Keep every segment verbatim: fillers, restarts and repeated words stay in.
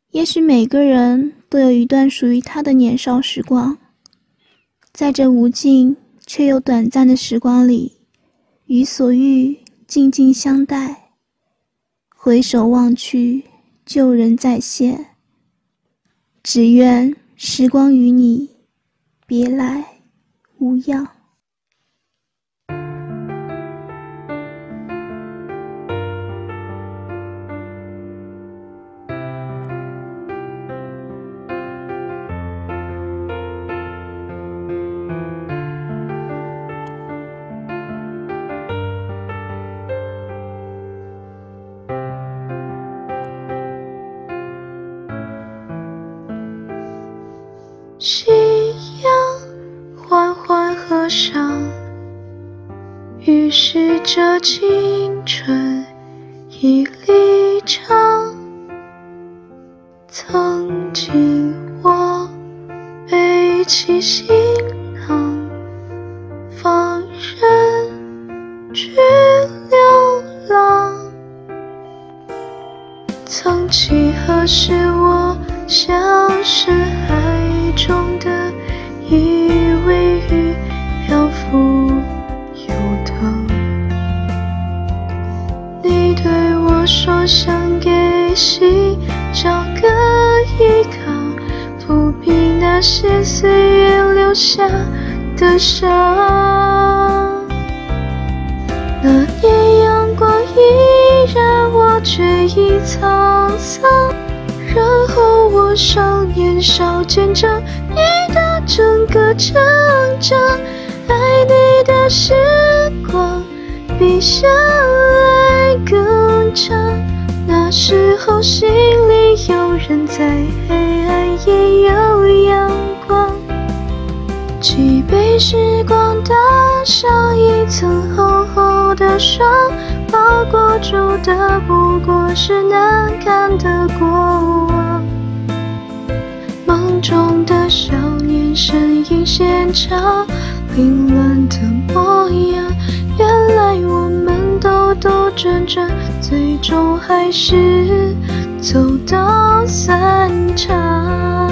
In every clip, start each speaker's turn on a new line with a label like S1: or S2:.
S1: 也许每个人都有一段属于他的年少时光，在这无尽却又短暂的时光里，于所遇静静相待，回首望去，旧人再现。只愿时光与你别来无恙。
S2: 夕阳缓缓合上，预示着青春已离场。曾经我背起行囊，放任去流浪。曾几何时，我像是海中的一尾鱼，漂浮游荡。你对我说想给心找个依靠，抚平那些岁月留下的伤。那年阳光依然，我却已沧桑。然后我上年少见证你的整个成长，爱你的时光比相爱更长。那时候心里有人在，黑暗也有阳光。几杯时光打上一层厚厚的霜，包裹住的不过是难看的过往。梦中的少年身影现场，凌乱的模样。原来我们兜兜转转，最终还是走到散场。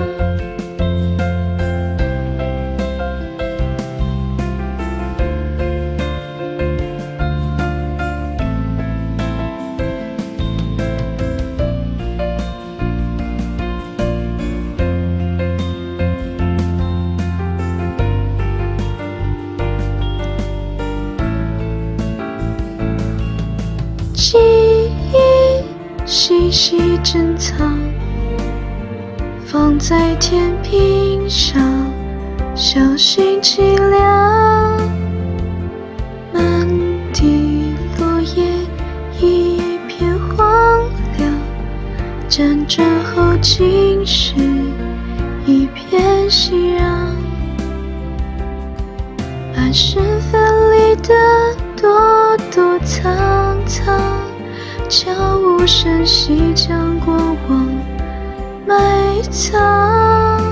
S2: 记忆细细珍藏，放在天平上，小心凄凉。满地落叶一片荒凉，辗转后竟是一片熙攘。半生分离的朵朵苍苍，悄无声息将过往埋藏。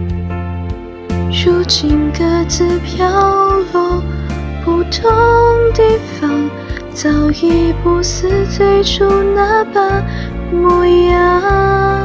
S2: 如今各自飘落不同地方，早已不似最初那般模样。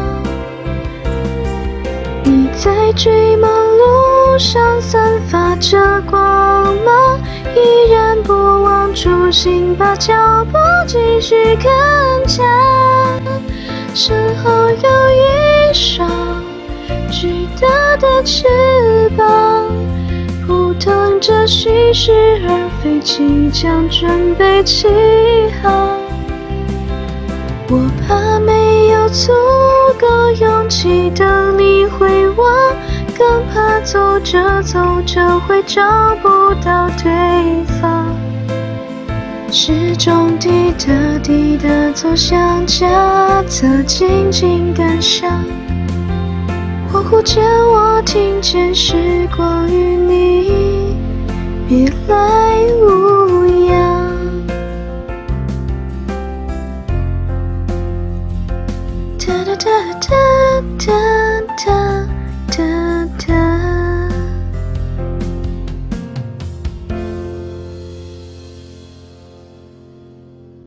S2: 你在追梦路上散发着光芒，依然不忘初心，把脚步继续更强。身后有一双巨大的翅膀，扑腾着蓄势而飞，即将准备起航。我怕没有足够勇气等你回望，更怕走着走着会找不到对方。时钟滴答滴答走向家，则静静感伤。恍惚间我听见时光与你别来无